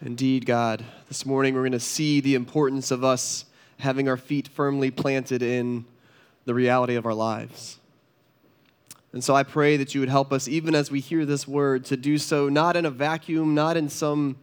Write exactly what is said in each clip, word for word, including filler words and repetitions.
Indeed, God, this morning we're going to see the importance of us having our feet firmly planted in the reality of our lives. And so I pray that you would help us, even as we hear this word, to do so not in a vacuum, not in some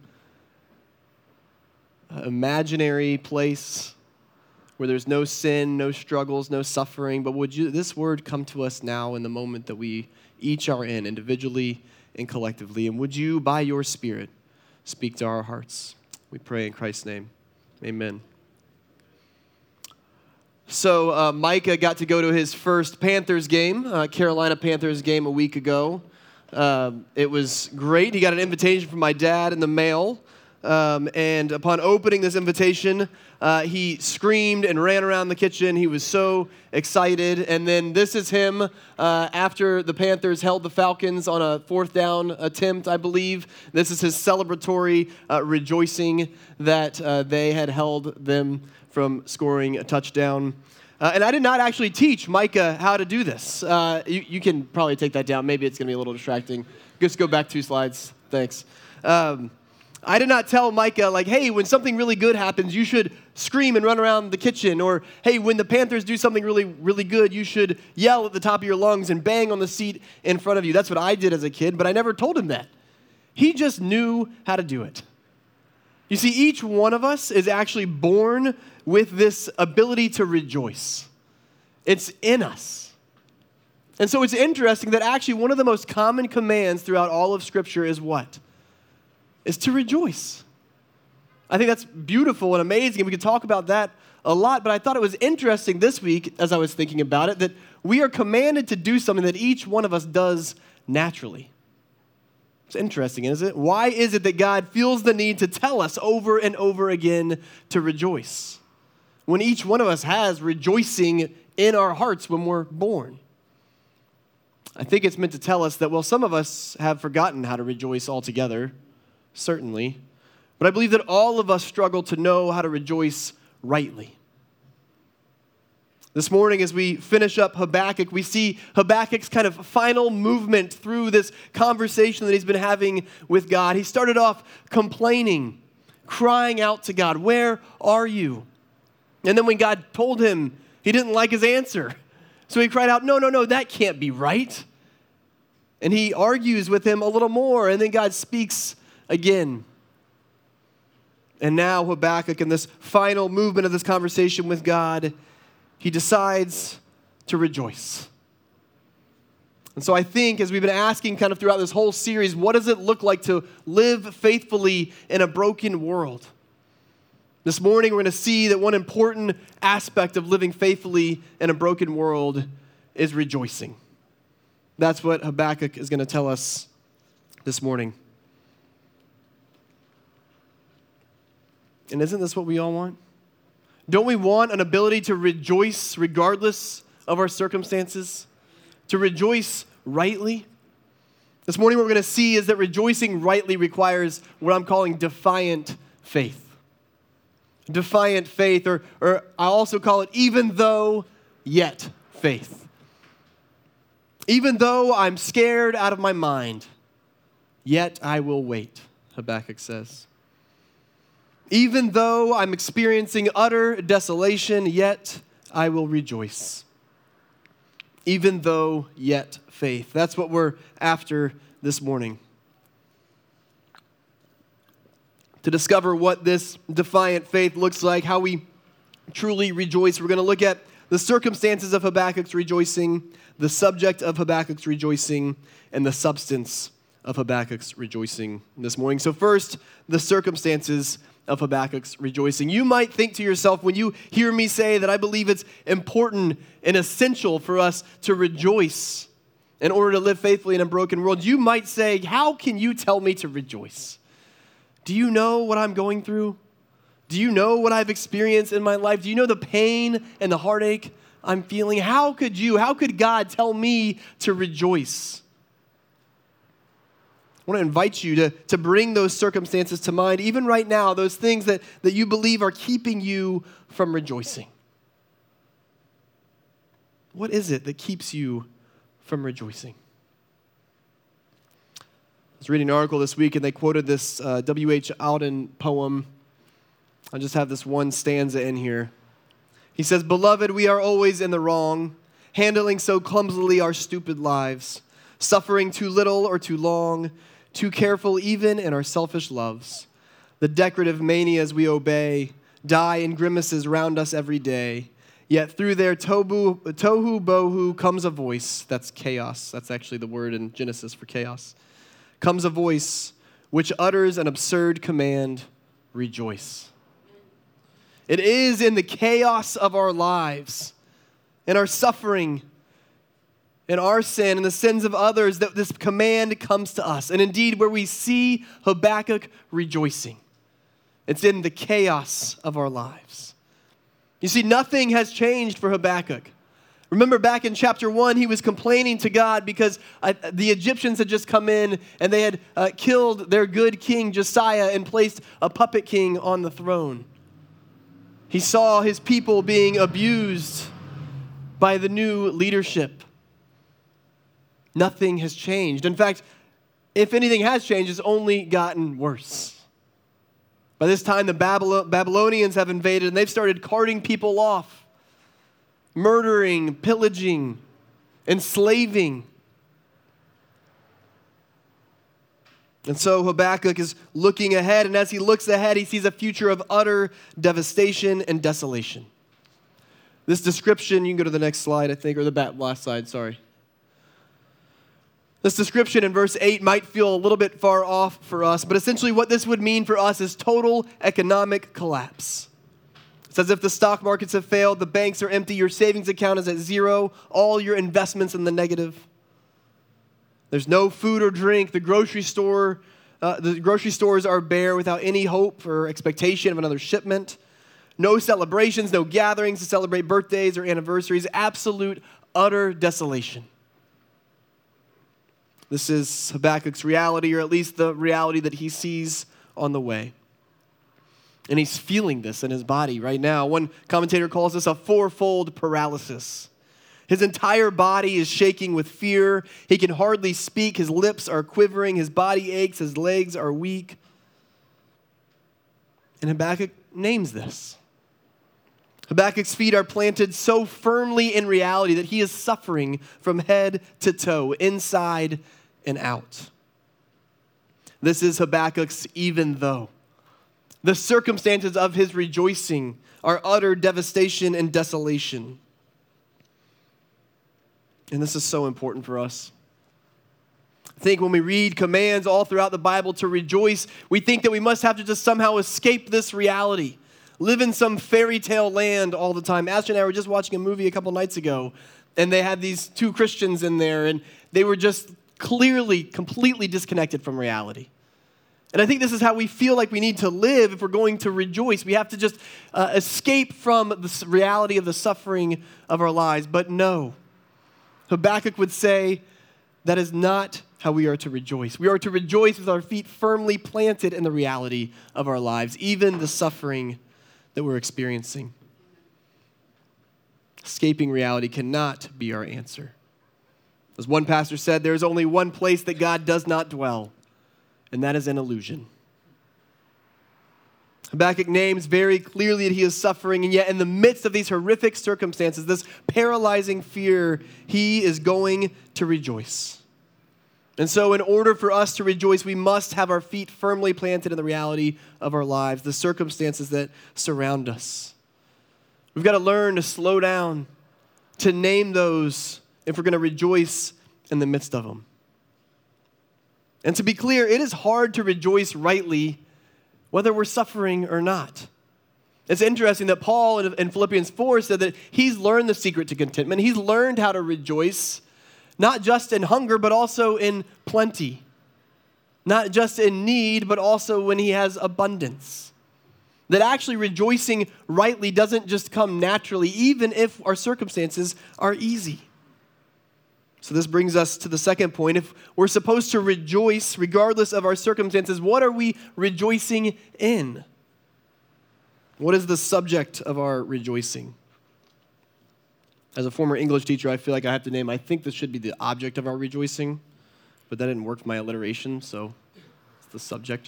imaginary place where there's no sin, no struggles, no suffering, but would you, this word come to us now in the moment that we each are in, individually and collectively, and would you, by your Spirit, speak to our hearts. We pray in Christ's name. Amen. So uh, Micah got to go to his first Panthers game, uh, Carolina Panthers game a week ago. Uh, it was great. He got an invitation from my dad in the mail. Um, and upon opening this invitation, uh, he screamed and ran around the kitchen. He was so excited. And then this is him uh, after the Panthers held the Falcons on a fourth down attempt, I believe. This is his celebratory uh, rejoicing that uh, they had held them from scoring a touchdown. Uh, and I did not actually teach Micah how to do this. Uh, you, you can probably take that down. Maybe it's going to be a little distracting. Just go back two slides. Thanks. Um, I did not tell Micah, like, hey, when something really good happens, you should scream and run around the kitchen. Or, hey, when the Panthers do something really, really good, you should yell at the top of your lungs and bang on the seat in front of you. That's what I did as a kid, but I never told him that. He just knew how to do it. You see, each one of us is actually born with this ability to rejoice. It's in us. And so it's interesting that actually one of the most common commands throughout all of Scripture is what? Is to rejoice. I think that's beautiful and amazing, and we could talk about that a lot, but I thought it was interesting this week, as I was thinking about it, that we are commanded to do something that each one of us does naturally. It's interesting, isn't it? Why is it that God feels the need to tell us over and over again to rejoice, when each one of us has rejoicing in our hearts when we're born? I think it's meant to tell us that, well, some of us have forgotten how to rejoice altogether, certainly. But I believe that all of us struggle to know how to rejoice rightly. This morning, as we finish up Habakkuk, we see Habakkuk's kind of final movement through this conversation that he's been having with God. He started off complaining, crying out to God, "Where are you?" And then when God told him, he didn't like his answer. So he cried out, no, no, no, that can't be right. And he argues with him a little more, and then God speaks again. And now Habakkuk, in this final movement of this conversation with God, he decides to rejoice. And so I think, as we've been asking kind of throughout this whole series, what does it look like to live faithfully in a broken world? This morning, we're going to see that one important aspect of living faithfully in a broken world is rejoicing. That's what Habakkuk is going to tell us this morning. And isn't this what we all want? Don't we want an ability to rejoice regardless of our circumstances? To rejoice rightly? This morning, what we're going to see is that rejoicing rightly requires what I'm calling defiant faith. Defiant faith, or, or I also call it even though, yet faith. Even though I'm scared out of my mind, yet I will wait, Habakkuk says. Even though I'm experiencing utter desolation, yet I will rejoice. Even though, yet faith. That's what we're after this morning. To discover what this defiant faith looks like, how we truly rejoice, we're going to look at the circumstances of Habakkuk's rejoicing, the subject of Habakkuk's rejoicing, and the substance of Habakkuk's rejoicing this morning. So first, the circumstances of Habakkuk's rejoicing. You might think to yourself, when you hear me say that I believe it's important and essential for us to rejoice in order to live faithfully in a broken world, you might say, how can you tell me to rejoice? Do you know what I'm going through? Do you know what I've experienced in my life? Do you know the pain and the heartache I'm feeling? How could you, how could God tell me to rejoice? I want to invite you to, to bring those circumstances to mind, even right now, those things that, that you believe are keeping you from rejoicing. What is it that keeps you from rejoicing? was reading an article this week, and they quoted this uh, W H Auden poem. I just have this one stanza in here. He says, "Beloved, we are always in the wrong, handling so clumsily our stupid lives, suffering too little or too long, too careful even in our selfish loves. The decorative manias we obey die in grimaces round us every day. Yet through their tobu, tohu bohu comes a voice," that's chaos, that's actually the word in Genesis for chaos, "comes a voice which utters an absurd command, rejoice." It is in the chaos of our lives, in our suffering, in our sin, and the sins of others, that this command comes to us. And indeed, where we see Habakkuk rejoicing, it's in the chaos of our lives. You see, nothing has changed for Habakkuk. Remember back in chapter one, he was complaining to God because uh, the Egyptians had just come in and they had uh, killed their good king Josiah and placed a puppet king on the throne. He saw his people being abused by the new leadership. Nothing has changed. In fact, if anything has changed, it's only gotten worse. By this time, the Babylonians have invaded, and they've started carting people off, murdering, pillaging, enslaving. And so Habakkuk is looking ahead, and as he looks ahead, he sees a future of utter devastation and desolation. This description, you can go to the next slide, I think, or the back, last slide, sorry. This description in verse eight might feel a little bit far off for us, but essentially what this would mean for us is total economic collapse. It's as if the stock markets have failed, the banks are empty, your savings account is at zero, all your investments in the negative. There's no food or drink. The grocery store, uh, the grocery stores are bare without any hope or expectation of another shipment. No celebrations, no gatherings to celebrate birthdays or anniversaries. Absolute, utter desolation. This is Habakkuk's reality, or at least the reality that he sees on the way. And he's feeling this in his body right now. One commentator calls this a fourfold paralysis. His entire body is shaking with fear. He can hardly speak. His lips are quivering. His body aches. His legs are weak. And Habakkuk names this. Habakkuk's feet are planted so firmly in reality that he is suffering from head to toe, inside and out. This is Habakkuk's even though. The circumstances of his rejoicing are utter devastation and desolation. And this is so important for us. I think when we read commands all throughout the Bible to rejoice, we think that we must have to just somehow escape this reality, live in some fairy tale land all the time. Ashley and I were just watching a movie a couple nights ago, and they had these two Christians in there, and they were just clearly, completely disconnected from reality. And I think this is how we feel like we need to live if we're going to rejoice. We have to just uh, escape from the reality of the suffering of our lives. But no, Habakkuk would say that is not how we are to rejoice. We are to rejoice with our feet firmly planted in the reality of our lives, even the suffering that we're experiencing. Escaping reality cannot be our answer. As one pastor said, there is only one place that God does not dwell, and that is an illusion. Habakkuk names very clearly that he is suffering, and yet in the midst of these horrific circumstances, this paralyzing fear, he is going to rejoice. And so in order for us to rejoice, we must have our feet firmly planted in the reality of our lives, the circumstances that surround us. We've got to learn to slow down, to name those if we're going to rejoice in the midst of them. And to be clear, it is hard to rejoice rightly whether we're suffering or not. It's interesting that Paul in Philippians four said that he's learned the secret to contentment. He's learned how to rejoice, not just in hunger, but also in plenty. Not just in need, but also when he has abundance. That actually rejoicing rightly doesn't just come naturally, even if our circumstances are easy. So this brings us to the second point. If we're supposed to rejoice regardless of our circumstances, what are we rejoicing in? What is the subject of our rejoicing? As a former English teacher, I feel like I have to name, I think this should be the object of our rejoicing. but that didn't work for my alliteration, so it's the subject.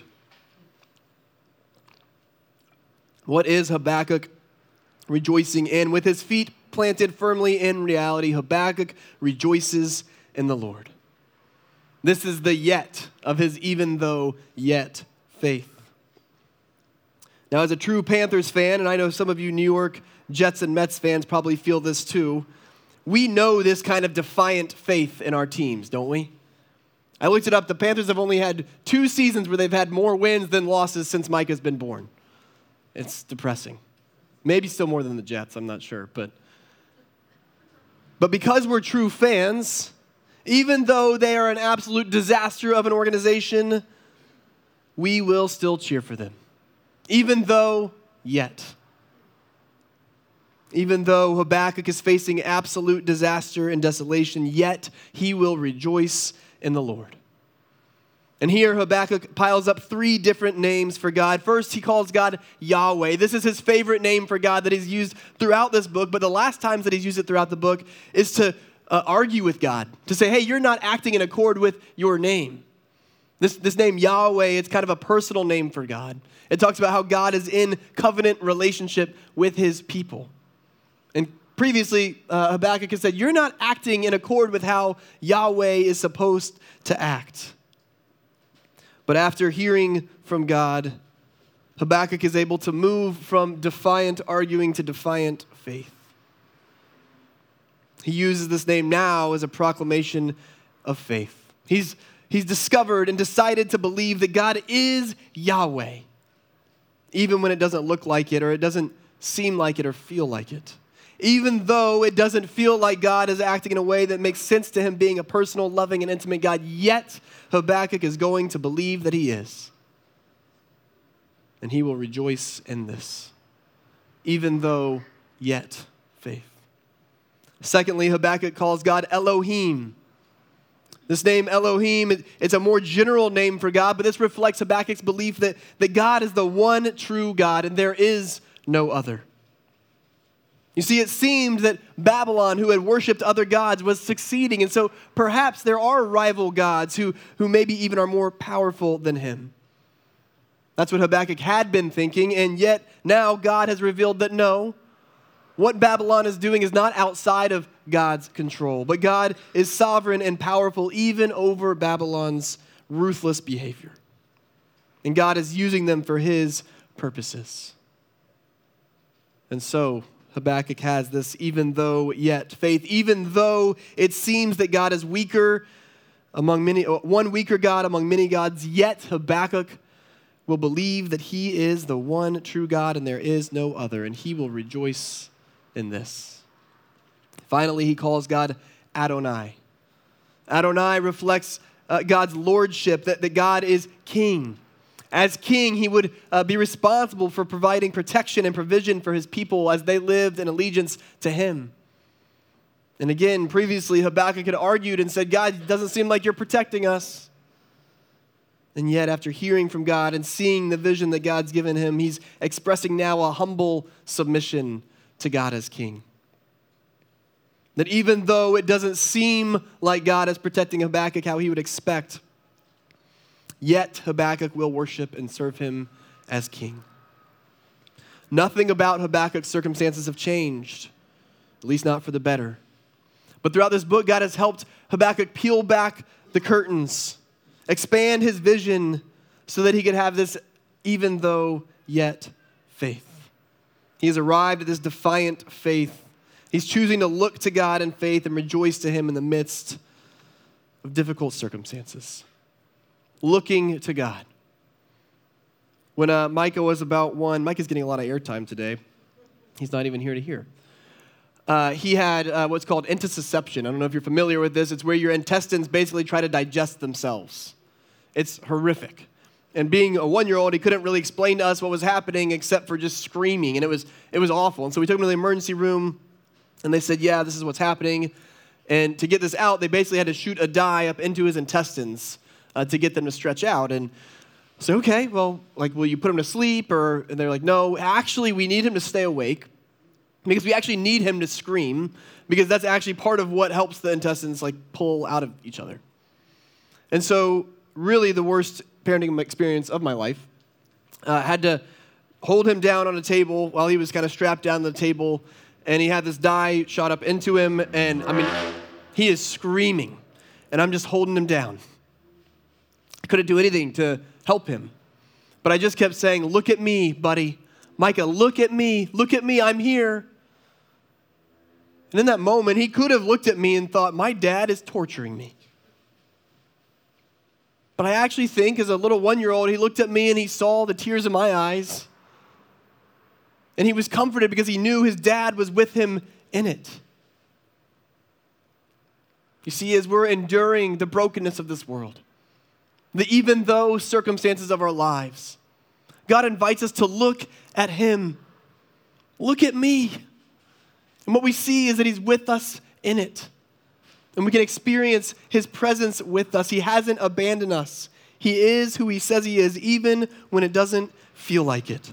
What is Habakkuk rejoicing in? With his feet planted firmly in reality, Habakkuk rejoices in the Lord. This is the yet of his even though yet faith. Now, as a true Panthers fan, and I know some of you New York Jets and Mets fans probably feel this too, we know this kind of defiant faith in our teams, don't we? I looked it up. The Panthers have only had two seasons where they've had more wins than losses since Micah's been born. It's depressing. Maybe still more than the Jets, I'm not sure. But, but because we're true fans, even though they are an absolute disaster of an organization, we will still cheer for them. Even though, yet. Even though Habakkuk is facing absolute disaster and desolation, yet he will rejoice in the Lord. And here Habakkuk piles up three different names for God. First, he calls God Yahweh. This is his favorite name for God that he's used throughout this book, but the last times that he's used it throughout the book is to uh, argue with God, to say, hey, you're not acting in accord with your name. This, this name Yahweh, it's kind of a personal name for God. It talks about how God is in covenant relationship with his people. And previously, uh, Habakkuk has said, you're not acting in accord with how Yahweh is supposed to act. But after hearing from God, Habakkuk is able to move from defiant arguing to defiant faith. He uses this name now as a proclamation of faith. He's, he's discovered and decided to believe that God is Yahweh, even when it doesn't look like it or it doesn't seem like it or feel like it. Even though it doesn't feel like God is acting in a way that makes sense to him being a personal, loving, and intimate God, yet Habakkuk is going to believe that he is. And he will rejoice in this, even though yet faith. Secondly, Habakkuk calls God Elohim. This name Elohim, it's a more general name for God, but this reflects Habakkuk's belief that, that God is the one true God and there is no other. You see, it seemed that Babylon, who had worshipped other gods, was succeeding. And so perhaps there are rival gods who, who maybe even are more powerful than him. That's what Habakkuk had been thinking. And yet now God has revealed that no, what Babylon is doing is not outside of God's control. But God is sovereign and powerful even over Babylon's ruthless behavior. And God is using them for his purposes. And so Habakkuk has this even though yet faith, even though it seems that God is weaker among many, one weaker God among many gods, yet Habakkuk will believe that he is the one true God and there is no other, and he will rejoice in this. Finally, he calls God Adonai. Adonai reflects uh, God's lordship, that, that God is king. As king, he would uh, be responsible for providing protection and provision for his people as they lived in allegiance to him. And again, previously, Habakkuk had argued and said, God, it doesn't seem like you're protecting us. And yet, after hearing from God and seeing the vision that God's given him, he's expressing now a humble submission to God as king. That even though it doesn't seem like God is protecting Habakkuk how he would expect, yet Habakkuk will worship and serve him as king. Nothing about Habakkuk's circumstances have changed, at least not for the better. But throughout this book, God has helped Habakkuk peel back the curtains, expand his vision so that he could have this even though yet faith. He has arrived at this defiant faith. He's choosing to look to God in faith and rejoice to him in the midst of difficult circumstances. Looking to God. When uh, Micah was about one, Micah's getting a lot of airtime today. He's not even here to hear. Uh, he had uh, what's called intussusception. I don't know if you're familiar with this. It's where your intestines basically try to digest themselves. It's horrific. And being a one-year-old, he couldn't really explain to us what was happening except for just screaming, and it was it was awful. And so we took him to the emergency room, and they said, yeah, this is what's happening. And to get this out, they basically had to shoot a dye up into his intestines uh, to get them to stretch out. And so, okay, well, like, will you put him to sleep? Or and they're like, no, actually, we need him to stay awake because we actually need him to scream because that's actually part of what helps the intestines, like, pull out of each other. And so, really the worst parenting experience of my life. I uh, had to hold him down on a table while he was kind of strapped down to the table, and he had this dye shot up into him, and I mean, he is screaming, and I'm just holding him down. I couldn't do anything to help him, but I just kept saying, look at me, buddy. Micah, look at me. Look at me. I'm here. And in that moment, he could have looked at me and thought, my dad is torturing me. But I actually think as a little one-year-old, he looked at me and he saw the tears in my eyes. And he was comforted because he knew his dad was with him in it. You see, as we're enduring the brokenness of this world, the even though circumstances of our lives, God invites us to look at him. Look at me. And what we see is that he's with us in it. And we can experience his presence with us. He hasn't abandoned us. He is who he says he is, even when it doesn't feel like it.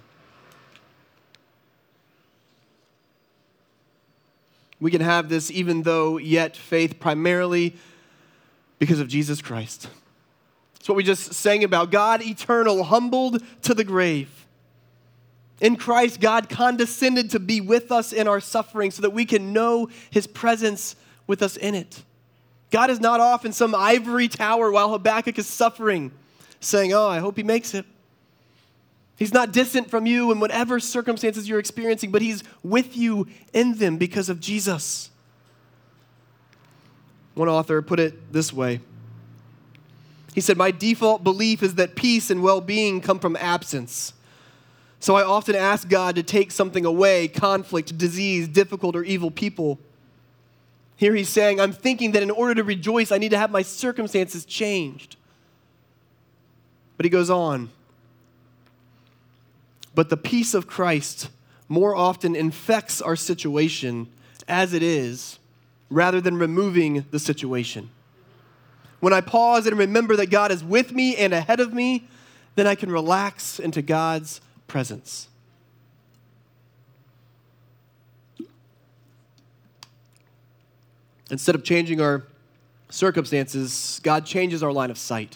We can have this even though yet faith primarily because of Jesus Christ. It's what we just sang about. God eternal, humbled to the grave. In Christ, God condescended to be with us in our suffering so that we can know his presence with us in it. God is not off in some ivory tower while Habakkuk is suffering, saying, oh, I hope he makes it. He's not distant from you in whatever circumstances you're experiencing, but he's with you in them because of Jesus. One author put it this way. He said, my default belief is that peace and well-being come from absence. So I often ask God to take something away, conflict, disease, difficult or evil people. Here he's saying, I'm thinking that in order to rejoice, I need to have my circumstances changed. But he goes on. But the peace of Christ more often infects our situation as it is, rather than removing the situation. When I pause and remember that God is with me and ahead of me, then I can relax into God's presence. Instead of changing our circumstances, God changes our line of sight.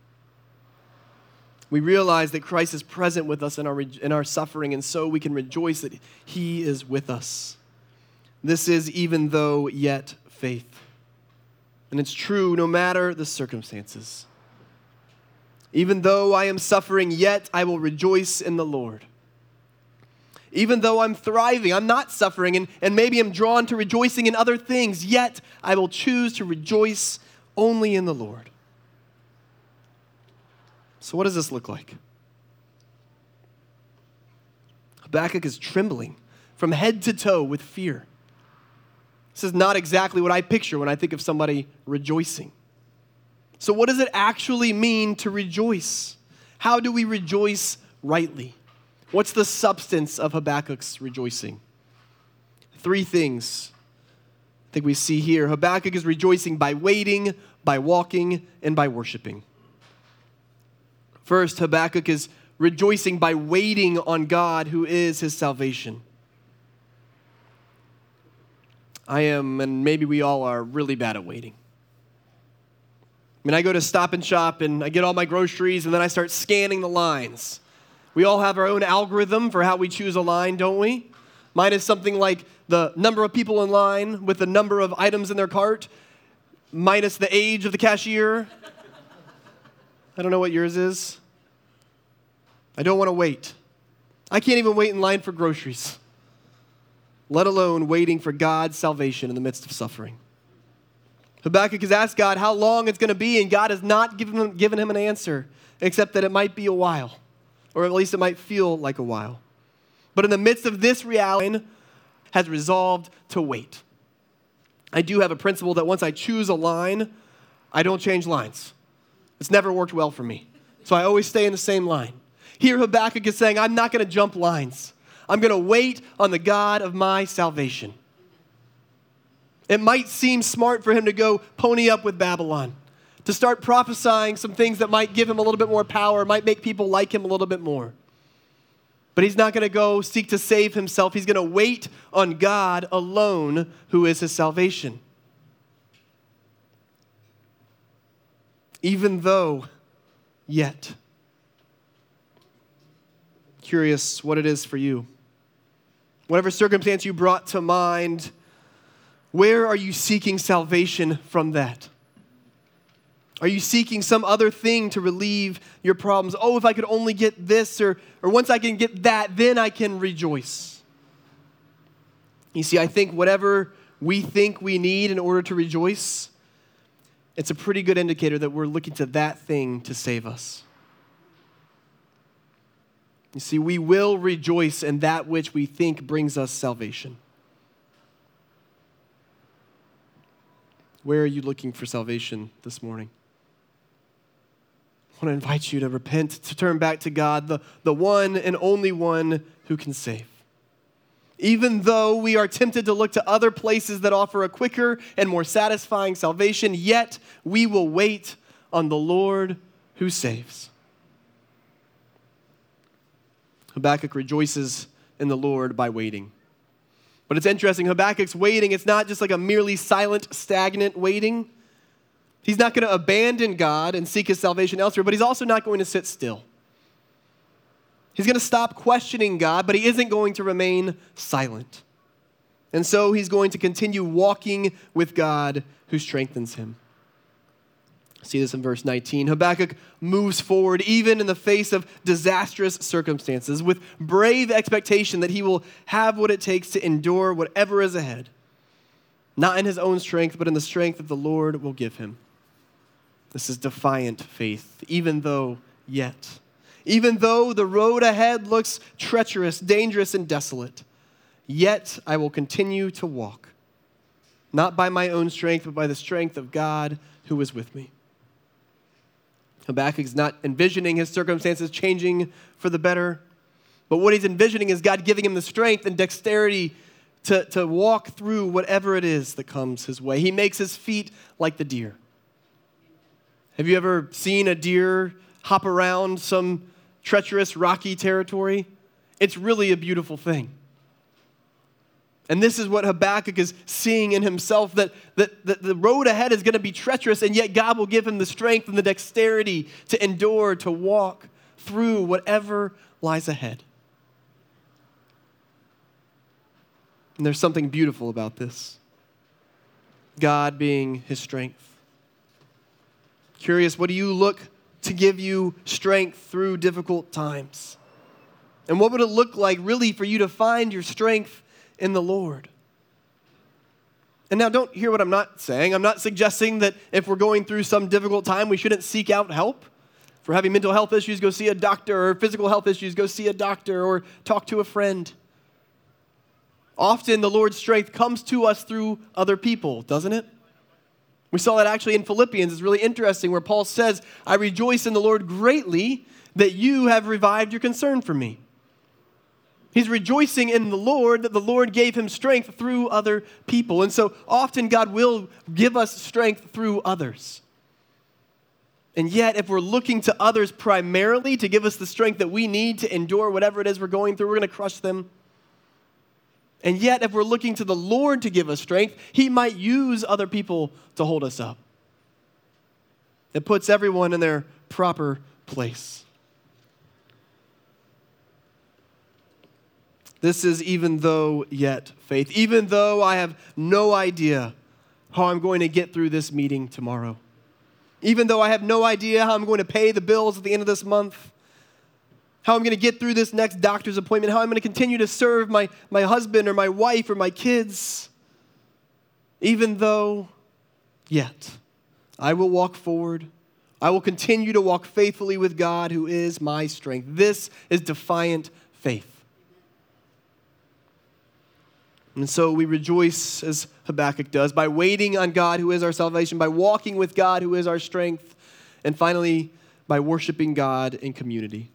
We realize that Christ is present with us in our, in our suffering, and so we can rejoice that he is with us. This is even though yet faith. And it's true no matter the circumstances. Even though I am suffering, yet I will rejoice in the Lord. Even though I'm thriving, I'm not suffering, and, and maybe I'm drawn to rejoicing in other things, yet I will choose to rejoice only in the Lord. So what does this look like? Habakkuk is trembling from head to toe with fear. This is not exactly what I picture when I think of somebody rejoicing. So what does it actually mean to rejoice? How do we rejoice rightly? What's the substance of Habakkuk's rejoicing? Three things I think we see here. Habakkuk is rejoicing by waiting, by walking, and by worshiping. First, Habakkuk is rejoicing by waiting on God, who is his salvation. I am, and maybe we all are, really bad at waiting. I mean, I go to Stop and Shop, and I get all my groceries, and then I start scanning the lines. We all have our own algorithm for how we choose a line, don't we? Mine is something like the number of people in line with the number of items in their cart, minus the age of the cashier. I don't know what yours is. I don't want to wait. I can't even wait in line for groceries, let alone waiting for God's salvation in the midst of suffering. Habakkuk has asked God how long it's going to be, and God has not given him, given him an answer, except that it might be a while, or at least it might feel like a while. But in the midst of this reality, has resolved to wait. I do have a principle that once I choose a line, I don't change lines. It's never worked well for me. So I always stay in the same line. Here Habakkuk is saying, I'm not going to jump lines. I'm going to wait on the God of my salvation. It might seem smart for him to go pony up with Babylon, to start prophesying some things that might give him a little bit more power, might make people like him a little bit more. But he's not going to go seek to save himself. He's going to wait on God alone, who is his salvation. Even though, yet. Curious what it is for you. Whatever circumstance you brought to mind, where are you seeking salvation from that? Are you seeking some other thing to relieve your problems? Oh, if I could only get this, or, or once I can get that, then I can rejoice. You see, I think whatever we think we need in order to rejoice, it's a pretty good indicator that we're looking to that thing to save us. You see, we will rejoice in that which we think brings us salvation. Where are you looking for salvation this morning? I want to invite you to repent, to turn back to God, the, the one and only one who can save. Even though we are tempted to look to other places that offer a quicker and more satisfying salvation, yet we will wait on the Lord who saves. Habakkuk rejoices in the Lord by waiting. But it's interesting, Habakkuk's waiting, it's not just like a merely silent, stagnant waiting. He's not going to abandon God and seek his salvation elsewhere, but he's also not going to sit still. He's going to stop questioning God, but he isn't going to remain silent. And so he's going to continue walking with God who strengthens him. See this in verse nineteen. Habakkuk moves forward even in the face of disastrous circumstances with brave expectation that he will have what it takes to endure whatever is ahead. Not in his own strength, but in the strength that the Lord will give him. This is defiant faith, even though yet. Even though the road ahead looks treacherous, dangerous, and desolate, yet I will continue to walk, not by my own strength, but by the strength of God who is with me. Habakkuk is not envisioning his circumstances changing for the better, but what he's envisioning is God giving him the strength and dexterity to, to walk through whatever it is that comes his way. He makes his feet like the deer. Have you ever seen a deer hop around some treacherous, rocky territory? It's really a beautiful thing. And this is what Habakkuk is seeing in himself, that, that, that the road ahead is going to be treacherous, and yet God will give him the strength and the dexterity to endure, to walk through whatever lies ahead. And there's something beautiful about this. God being his strength. Curious, what do you look to give you strength through difficult times? And what would it look like really for you to find your strength in the Lord? And now don't hear what I'm not saying. I'm not suggesting that if we're going through some difficult time, we shouldn't seek out help. If we're having mental health issues, go see a doctor, or physical health issues, go see a doctor, or talk to a friend. Often the Lord's strength comes to us through other people, doesn't it? We saw that actually in Philippians. It's really interesting where Paul says, I rejoice in the Lord greatly that you have revived your concern for me. He's rejoicing in the Lord that the Lord gave him strength through other people. And so often God will give us strength through others. And yet, if we're looking to others primarily to give us the strength that we need to endure whatever it is we're going through, we're going to crush them. And yet, if we're looking to the Lord to give us strength, he might use other people to hold us up. It puts everyone in their proper place. This is even though yet faith. Even though I have no idea how I'm going to get through this meeting tomorrow. Even though I have no idea how I'm going to pay the bills at the end of this month. How I'm going to get through this next doctor's appointment. How I'm going to continue to serve my, my husband or my wife or my kids. Even though yet I will walk forward. I will continue to walk faithfully with God who is my strength. This is defiant faith. And so we rejoice, as Habakkuk does, by waiting on God who is our salvation, by walking with God who is our strength, and finally, by worshiping God in community.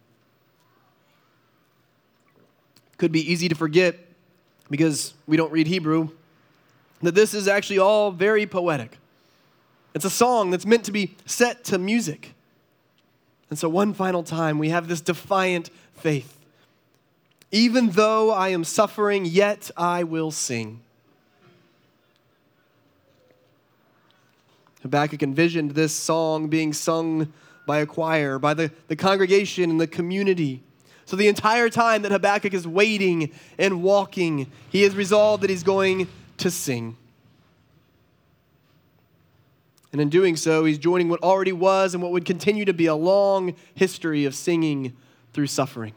Could be easy to forget, because we don't read Hebrew, that this is actually all very poetic. It's a song that's meant to be set to music. And so one final time, we have this defiant faith. Even though I am suffering, yet I will sing. Habakkuk envisioned this song being sung by a choir, by the, the congregation and the community. So the entire time that Habakkuk is waiting and walking, he has resolved that he's going to sing. And in doing so, he's joining what already was and what would continue to be a long history of singing through suffering.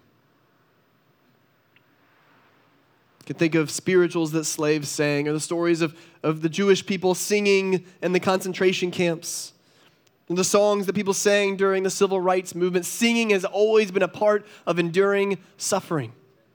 You can think of spirituals that slaves sang, or the stories of, of the Jewish people singing in the concentration camps, and the songs that people sang during the civil rights movement. Singing has always been a part of enduring suffering,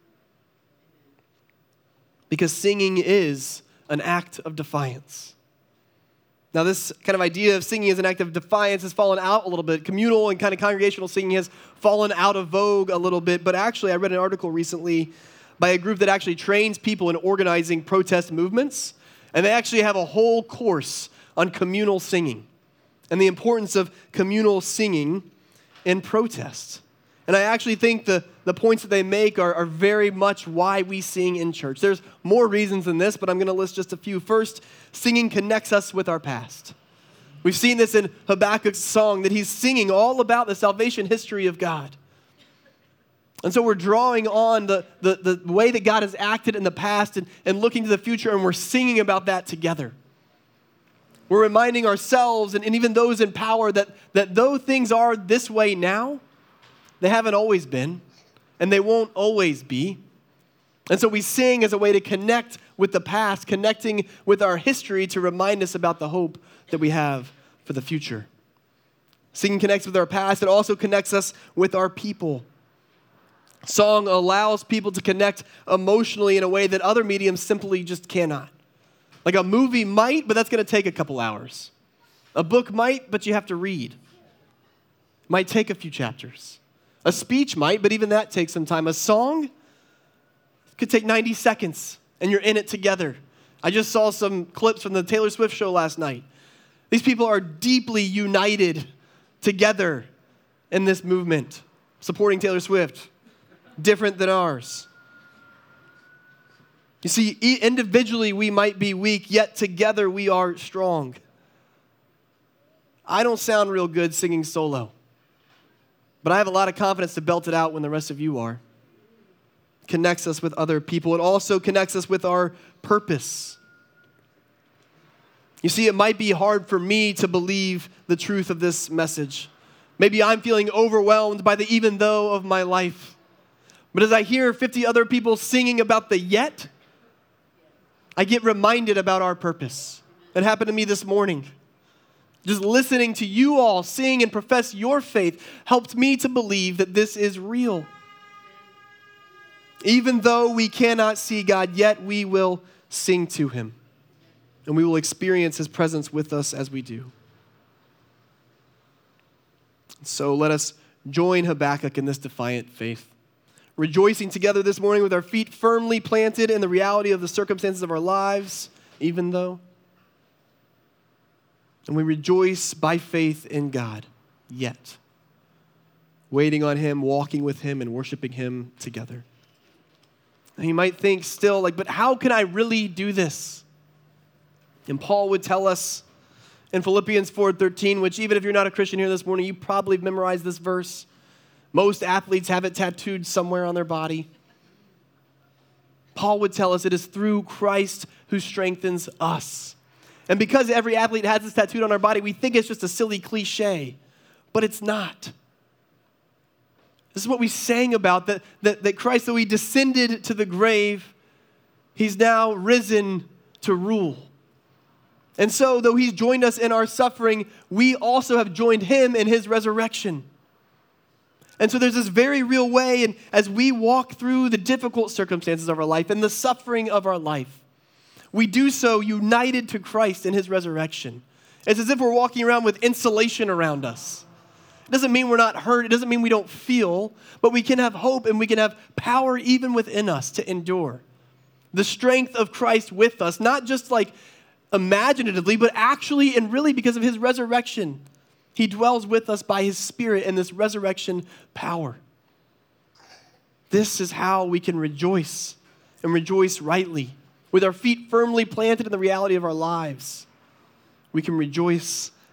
because singing is an act of defiance. Now, this kind of idea of singing as an act of defiance has fallen out a little bit. Communal and kind of congregational singing has fallen out of vogue a little bit, but actually I read an article recently by a group that actually trains people in organizing protest movements, and they actually have a whole course on communal singing and the importance of communal singing in protest. And I actually think the, the points that they make are, are very much why we sing in church. There's more reasons than this, but I'm going to list just a few. First, singing connects us with our past. We've seen this in Habakkuk's song, that he's singing all about the salvation history of God. And so we're drawing on the, the, the way that God has acted in the past and, and looking to the future, and we're singing about that together. We're reminding ourselves and, and even those in power that, that though things are this way now, they haven't always been, and they won't always be. And so we sing as a way to connect with the past, connecting with our history to remind us about the hope that we have for the future. Singing connects with our past. It also connects us with our people. Song allows people to connect emotionally in a way that other mediums simply just cannot. Like a movie might, but that's going to take a couple hours. A book might, but you have to read. It might take a few chapters. A speech might, but even that takes some time. A song could take ninety seconds, and you're in it together. I just saw some clips from the Taylor Swift show last night. These people are deeply united together in this movement, supporting Taylor Swift. Different than ours. You see, individually we might be weak, yet together we are strong. I don't sound real good singing solo, but I have a lot of confidence to belt it out when the rest of you are. It connects us with other people. It also connects us with our purpose. You see, it might be hard for me to believe the truth of this message. Maybe I'm feeling overwhelmed by the even though of my life. But as I hear fifty other people singing about the yet, I get reminded about our purpose. It happened to me this morning. Just listening to you all sing and profess your faith helped me to believe that this is real. Even though we cannot see God, yet we will sing to him. And we will experience his presence with us as we do. So let us join Habakkuk in this defiant faith, rejoicing together this morning with our feet firmly planted in the reality of the circumstances of our lives, even though. And we rejoice by faith in God, yet, waiting on him, walking with him, and worshiping him together. And you might think still, like, but how can I really do this? And Paul would tell us in Philippians four thirteen, which even if you're not a Christian here this morning, you probably have memorized this verse. Most athletes have it tattooed somewhere on their body. Paul would tell us it is through Christ who strengthens us. And because every athlete has this tattooed on our body, we think it's just a silly cliche, but it's not. This is what we sang about, that, that, that Christ, though he descended to the grave, he's now risen to rule. And so, though he's joined us in our suffering, we also have joined him in his resurrection. And so there's this very real way, and as we walk through the difficult circumstances of our life and the suffering of our life, we do so united to Christ in his resurrection. It's as if we're walking around with insulation around us. It doesn't mean we're not hurt. It doesn't mean we don't feel, but we can have hope and we can have power even within us to endure. The strength of Christ with us, not just like imaginatively, but actually and really because of his resurrection. He dwells with us by his Spirit in this resurrection power. This is how we can rejoice and rejoice rightly. With our feet firmly planted in the reality of our lives, we can rejoice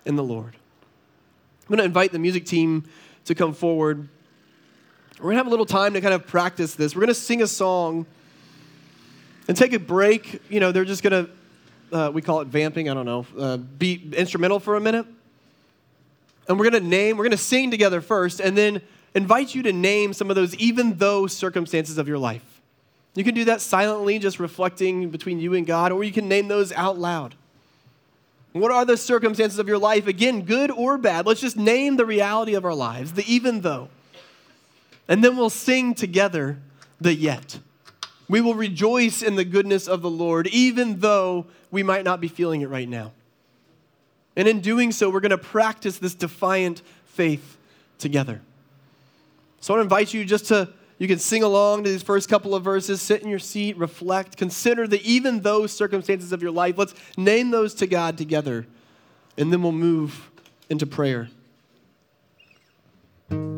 in the Lord. I'm going to invite the music team to come forward. We're going to have a little time to kind of practice this. We're going to sing a song and take a break. You know, they're just going to, uh, we call it vamping, I don't know, uh, be instrumental for a minute. And we're going to name, we're going to sing together first, and then invite you to name some of those even though circumstances of your life. You can do that silently, just reflecting between you and God, or you can name those out loud. What are the circumstances of your life? Again, good or bad. Let's just name the reality of our lives, the even though. And then we'll sing together the yet. We will rejoice in the goodness of the Lord, even though we might not be feeling it right now. And in doing so, we're going to practice this defiant faith together. So I want to invite you just to, you can sing along to these first couple of verses, sit in your seat, reflect, consider the even though circumstances of your life. Let's name those to God together, and then we'll move into prayer.